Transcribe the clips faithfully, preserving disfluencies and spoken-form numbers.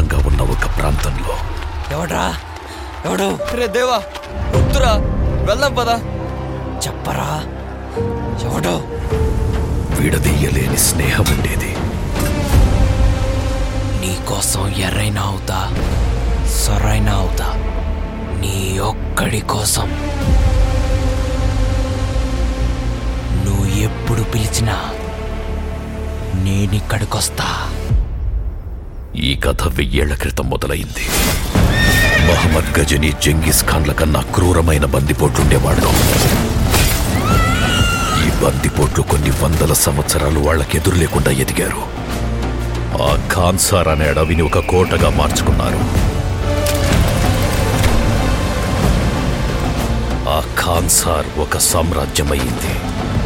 దూరంగా ఉన్న ఒక ప్రాంతంలో ఎవడ్రా ఎవడు? రే దేవా, వద్దురా, వెళ్దాం పదా. చెప్పరా ఎవడు? విడదీయలేని స్నేహం ఉండేది. నీకోసం ఎర్రైనా అవుతా, సొరైనా అవుతా, నీ ఒక్కడి కోసం. నువ్వు ఎప్పుడు పిలిచినా నేనిక్కడికొస్తా. ఈ కథ వెయ్యేళ్ల క్రితం మొదలైంది. మహమ్మద్ గజనీ జంగీస్ ఖాన్ల కన్నా క్రూరమైన బందిపోట్లుండేవాళ్ళు. ఈ బందిపోట్లు కొన్ని వందల సంవత్సరాలు వాళ్ళకెదురు లేకుండా ఎదిగారు. ఆ ఖాన్సార్ అనే అడవిని ఒక కోటగా మార్చుకున్నారు. ఆ ఖాన్సార్ ఒక సామ్రాజ్యమైంది.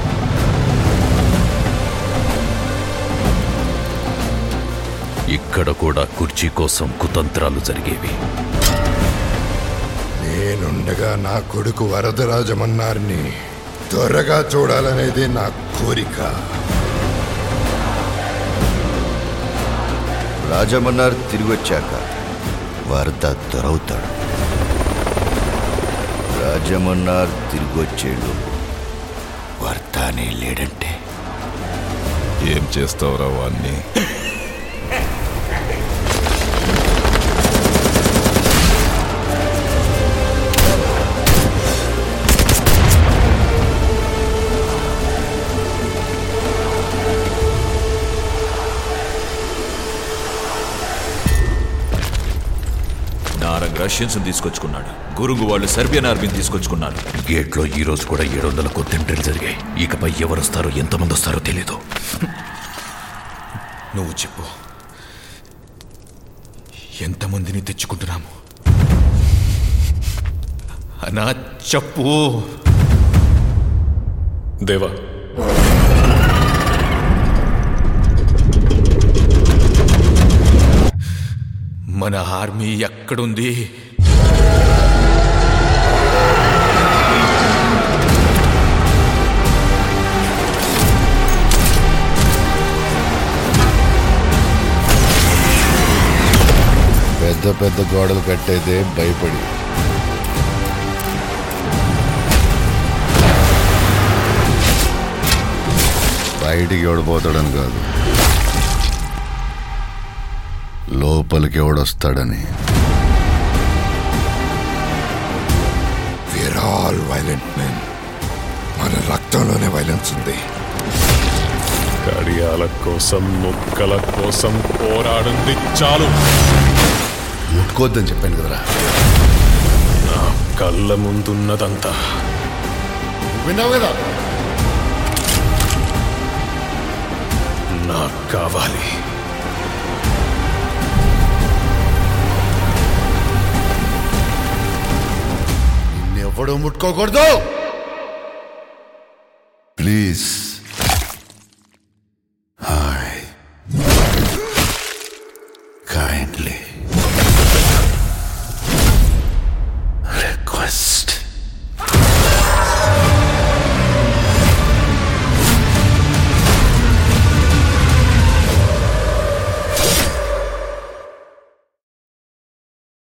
ఇక్కడ కూడా కుర్చీ కోసం కుతంత్రాలు జరిగేవి. నేనుండగా నా కొడుకు వరదరాజమన్నారిని త్వరగా చూడాలనేది నా కోరిక. రాజమన్నార్ తిరిగి వచ్చాక వరద దొరవుతాడు. రాజమన్నార్ తిరిగి వచ్చేళ్ళు వర్తానే లేడంటే ఏం చేస్తావురా వాణ్ణి? నారంగ్ రష్యన్స్ తీసుకొచ్చుకున్నాడు. గురుంగు వాళ్ళు సెర్బియన్ ఆర్మీని తీసుకొచ్చుకున్నారు. గేట్లో ఈ రోజు కూడా ఏడు వందల కొత్తింట్రీలు జరిగాయి. ఇకపై ఎవరొస్తారో ఎంతమంది వస్తారో తెలీదు. నువ్వు చెప్పు, ఎంతమందిని తెచ్చుకుంటున్నాము? అనా చెప్పు దేవా. మన ఆర్మీ ఎక్కడుంది? పెద్ద పెద్ద గోడలు కట్టేదే భయపడి. బయటికి ఎవడిపోతాడని కాదు, లోపలికి ఎవడొస్తాడని. We are all violent men. మన రక్తంలోనే వైలెన్స్ ఉంది. కడియాల కోసం, ముక్కల కోసం పోరాడింది చాలు. ముట్టుకోద్దని చెప్పాను కదరా. నా కళ్ళ ముందున్నదంతా విన్నావు కదా. నాకు కావాలి. నిన్నెవడూ ముట్టుకోకూడదు. ప్లీజ్